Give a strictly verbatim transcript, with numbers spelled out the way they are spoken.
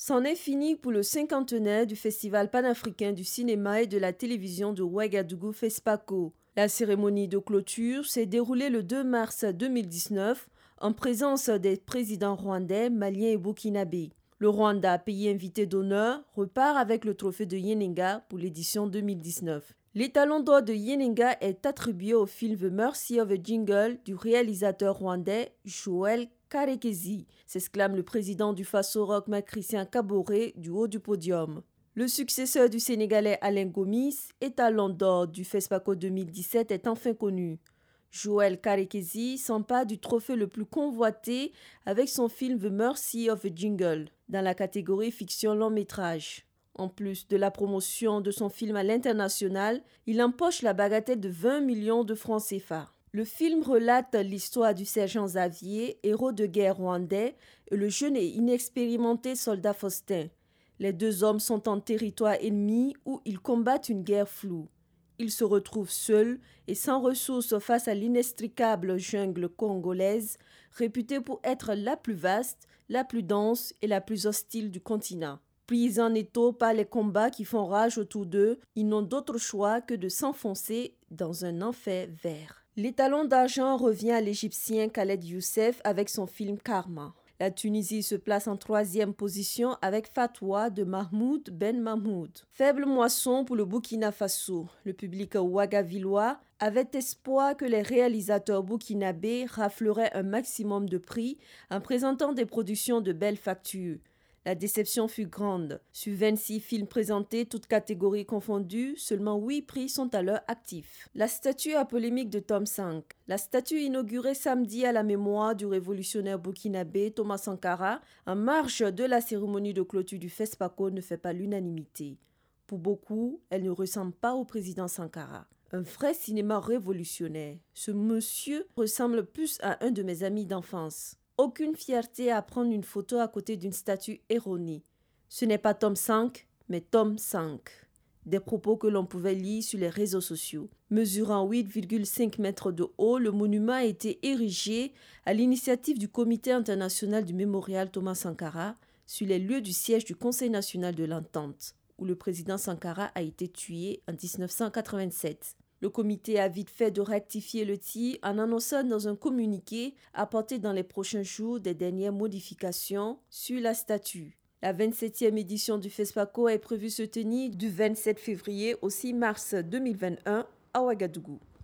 C'en est fini pour le cinquantenaire du Festival panafricain du cinéma et de la télévision de Ouagadougou FESPACO. La cérémonie de clôture s'est déroulée le deux mars deux mille dix-neuf en présence des présidents rwandais, maliens et burkinabés. Le Rwanda, pays invité d'honneur, repart avec le trophée de Yenenga pour l'édition deux mille dix-neuf. L'étalon d'or de Yenenga est attribué au film The Mercy of a Jingle du réalisateur rwandais Joël Karekezi, s'exclame le président du Faso Rock Christian Kaboré du haut du podium. Le successeur du Sénégalais Alain Gomis, étalon d'or du FESPACO deux mille dix-sept, est enfin connu. Joël Karekezi s'empare du trophée le plus convoité avec son film The Mercy of a Jingle, dans la catégorie fiction long métrage. En plus de la promotion de son film à l'international, il empoche la bagatelle de vingt millions de francs C F A. Le film relate l'histoire du sergent Xavier, héros de guerre rwandais, et le jeune et inexpérimenté soldat Faustin. Les deux hommes sont en territoire ennemi où ils combattent une guerre floue. Ils se retrouvent seuls et sans ressources face à l'inextricable jungle congolaise, réputée pour être la plus vaste, la plus dense et la plus hostile du continent. Pris en étau par les combats qui font rage autour d'eux, ils n'ont d'autre choix que de s'enfoncer dans un enfer vert. L'étalon d'argent revient à l'Égyptien Khaled Youssef avec son film Karma. La Tunisie se place en troisième position avec Fatwa de Mahmoud Ben Mahmoud. Faible moisson pour le Burkina Faso. Le public ouagavillois avait espoir que les réalisateurs burkinabés rafleraient un maximum de prix en présentant des productions de belle facture. La déception fut grande. Sur vingt-six films présentés, toutes catégories confondues, seulement huit prix sont à l'heure actifs. La statue à polémique de Tom cinq. La statue inaugurée samedi à la mémoire du révolutionnaire burkinabé Thomas Sankara, en marge de la cérémonie de clôture du FESPACO, ne fait pas l'unanimité. Pour beaucoup, elle ne ressemble pas au président Sankara. Un vrai cinéma révolutionnaire. Ce monsieur ressemble plus à un de mes amis d'enfance. Aucune fierté à prendre une photo à côté d'une statue erronée. Ce n'est pas Tom cinq, mais Tom cinq. Des propos que l'on pouvait lire sur les réseaux sociaux. Mesurant huit virgule cinq mètres de haut, le monument a été érigé à l'initiative du Comité international du mémorial Thomas Sankara sur les lieux du siège du Conseil national de l'Entente, où le président Sankara a été tué en dix-neuf cent quatre-vingt-sept. Le comité a vite fait de rectifier le tir en annonçant dans un communiqué apporté dans les prochains jours des dernières modifications sur la statue. La vingt-septième édition du FESPACO est prévue se tenir du vingt-sept février au six mars deux mille vingt et un à Ouagadougou.